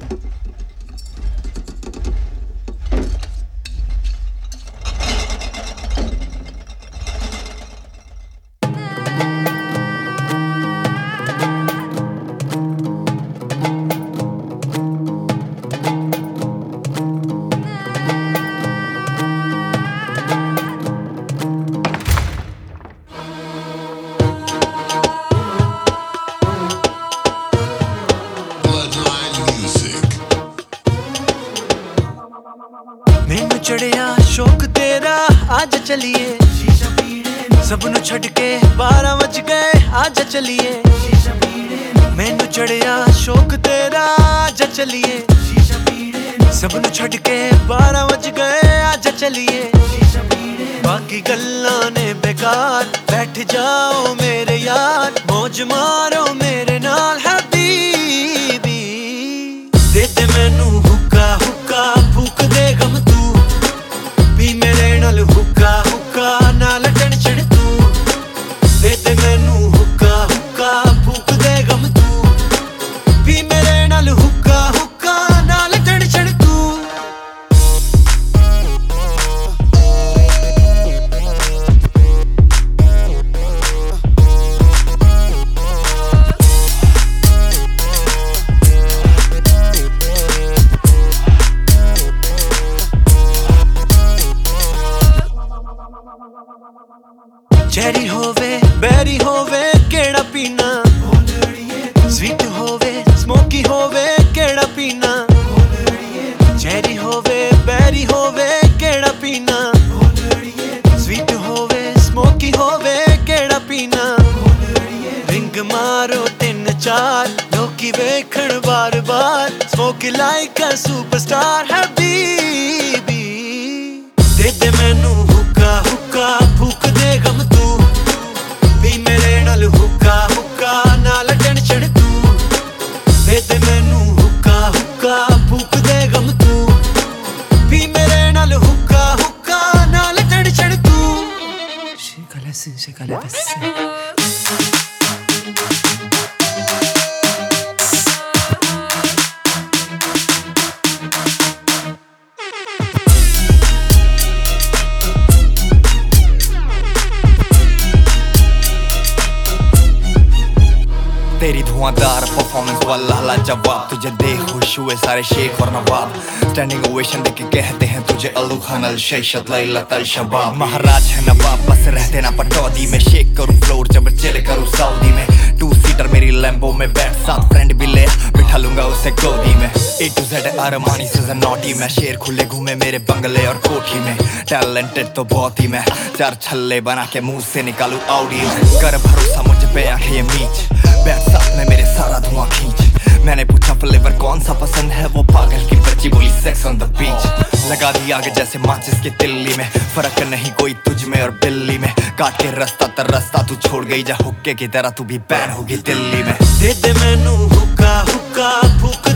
मैनू चढ़िया शौक तेरा आज चलिए शीशा पीड़े सब नू छड़ के 12 बज गए आज चलिए शीशा पीड़े मैनू चढ़िया शौक तेरा आज चलिए शीशा पीड़े सब नू छड़ के 12 बज गए आज चलिए शीशा पीड़े बाकी गल्लां ने बेकार बैठ जाओ मेरे यार मौज मारो मेरे नाल हबीबी दे दे मैनू हुक्का हुक्का फूक दे गम तू भी मेरे नाल हुक्का हुक्का नाल टेंशन तू दे दे मैनू हुक्का हुक्का फूक दे गम तू भी मेरे नाल हुक्का हुक्का नाल टेंशन तू चेरी होवे बेरी होवे केड़ा पीना स्वीट होवे स्मोकी होवे केड़ा पीना चेरी होवे बेरी होवे केड़ा पीना स्वीट होवे स्मोकी होवे केड़ा पीना रिंग मारो 3-4 लोकी वेखण बार बार स्मोक लाइक अ सुपरस्टार हबीबी दे दे मैनू हुक्का हुक्का फूक दे गम तू भी मेरे नाल हुक्का हुक्का नाल टेंशन तू दे दे मैनू हुक्का हुक्का फूक दे गम तू भी मेरे नाल हुक्का हुक्का नाल टेंशन तू Shikala तेरी धुआंधार परफॉर्मेंस वाला लाजवाब तुझे देख खुश हुए सारे शेख और नवाब स्टैंडिंग ओवेशन देके कहते हैं तुझे अल्लू खान अल शैशत लैला तल शबाब महाराज है नवाब बस रहते ना पटौदी में शेक करूं फ्लोर जब चिल करूं सऊदी में 2 सीटर मेरी लैम्बो में बैठ साथ फ्रेंड भी ले बिठा लूंगा उसे गोदी में A to Z अरमानी से नॉटी में शेर खुले घूमे मेरे बंगले और कोठी में टैलेंटेड तो बहुत ही मैं 4 छल्ले बना के मुंह से निकालूं आउडी में कर भरोसा मुझ पे आंखें ये मीच बैठ साथ में मेरे सारा धुआं खींच मैंने पूछा फ्लेवर कौन सा पसंद है वो पागल की बच्ची बोली सेक्स ऑन द बीच लगा दी आग जैसे माचिस की तिल्ली में फर्क नहीं कोई तुझ में और बिल्ली में काट के रास्ता तर रास्ता तू छोड़ गई जा हुक्के की तरह तू भी बैन होगी दिल्ली में दे दे मैनू हुक्का हुक्का फूक